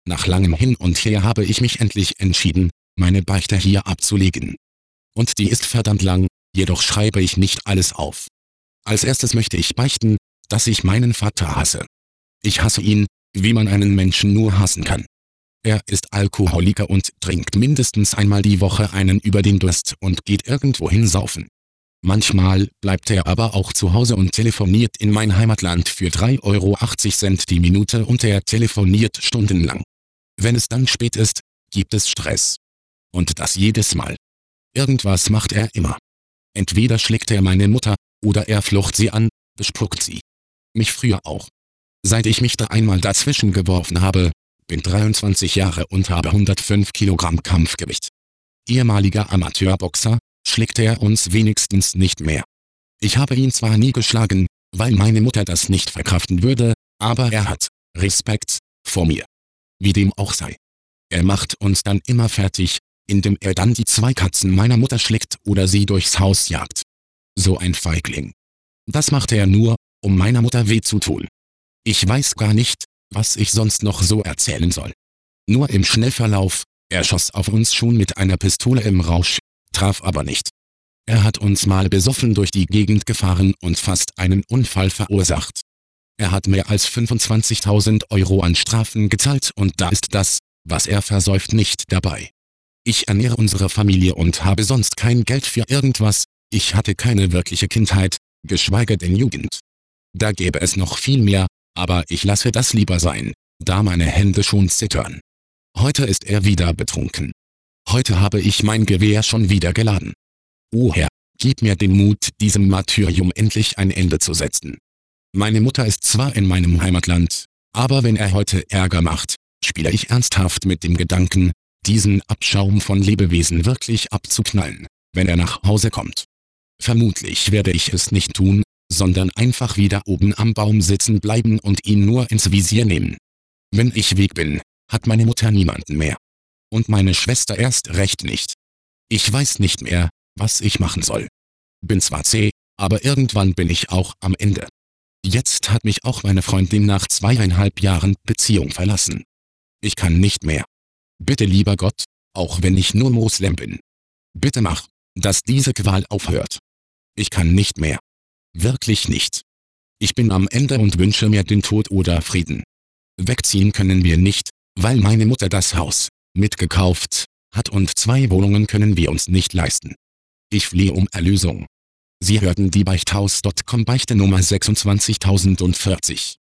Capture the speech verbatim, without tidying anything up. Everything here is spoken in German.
Nach langem Hin und Her habe ich mich endlich entschieden, meine Beichte hier abzulegen. Und die ist verdammt lang, jedoch schreibe ich nicht alles auf. Als erstes möchte ich beichten, dass ich meinen Vater hasse. Ich hasse ihn, wie man einen Menschen nur hassen kann. Er ist Alkoholiker und trinkt mindestens einmal die Woche einen über den Durst und geht irgendwohin saufen. Manchmal bleibt er aber auch zu Hause und telefoniert in mein Heimatland für drei Euro achtzig die Minute und er telefoniert stundenlang. Wenn es dann spät ist, gibt es Stress. Und das jedes Mal. Irgendwas macht er immer. Entweder schlägt er meine Mutter, oder er flucht sie an, bespuckt sie. Mich früher auch. Seit ich mich da einmal dazwischen geworfen habe, bin dreiundzwanzig Jahre und habe hundertfünf Kilogramm Kampfgewicht. Ehemaliger Amateurboxer, schlägt er uns wenigstens nicht mehr. Ich habe ihn zwar nie geschlagen, weil meine Mutter das nicht verkraften würde, aber er hat Respekt vor mir. Wie dem auch sei. Er macht uns dann immer fertig, indem er dann die zwei Katzen meiner Mutter schlägt oder sie durchs Haus jagt. So ein Feigling. Das macht er nur, um meiner Mutter weh zu tun. Ich weiß gar nicht, was ich sonst noch so erzählen soll. Nur im Schnellverlauf, er schoss auf uns schon mit einer Pistole im Rausch, traf aber nicht. Er hat uns mal besoffen durch die Gegend gefahren und fast einen Unfall verursacht. Er hat mehr als fünfundzwanzigtausend Euro an Strafen gezahlt und da ist das, was er versäuft, nicht dabei. Ich ernähre unsere Familie und habe sonst kein Geld für irgendwas, ich hatte keine wirkliche Kindheit, geschweige denn Jugend. Da gäbe es noch viel mehr, aber ich lasse das lieber sein, da meine Hände schon zittern. Heute ist er wieder betrunken. Heute habe ich mein Gewehr schon wieder geladen. O Herr, gib mir den Mut, diesem Martyrium endlich ein Ende zu setzen. Meine Mutter ist zwar in meinem Heimatland, aber wenn er heute Ärger macht, spiele ich ernsthaft mit dem Gedanken, diesen Abschaum von Lebewesen wirklich abzuknallen, wenn er nach Hause kommt. Vermutlich werde ich es nicht tun, sondern einfach wieder oben am Baum sitzen bleiben und ihn nur ins Visier nehmen. Wenn ich weg bin, hat meine Mutter niemanden mehr. Und meine Schwester erst recht nicht. Ich weiß nicht mehr, was ich machen soll. Bin zwar zäh, aber irgendwann bin ich auch am Ende. Jetzt hat mich auch meine Freundin nach zweieinhalb Jahren Beziehung verlassen. Ich kann nicht mehr. Bitte lieber Gott, auch wenn ich nur Moslem bin. Bitte mach, dass diese Qual aufhört. Ich kann nicht mehr. Wirklich nicht. Ich bin am Ende und wünsche mir den Tod oder Frieden. Wegziehen können wir nicht, weil meine Mutter das Haus mitgekauft hat und zwei Wohnungen können wir uns nicht leisten. Ich flehe um Erlösung. Sie hörten die Beichthaus Punkt com Beichte Nummer sechsundzwanzigtausendvierzig.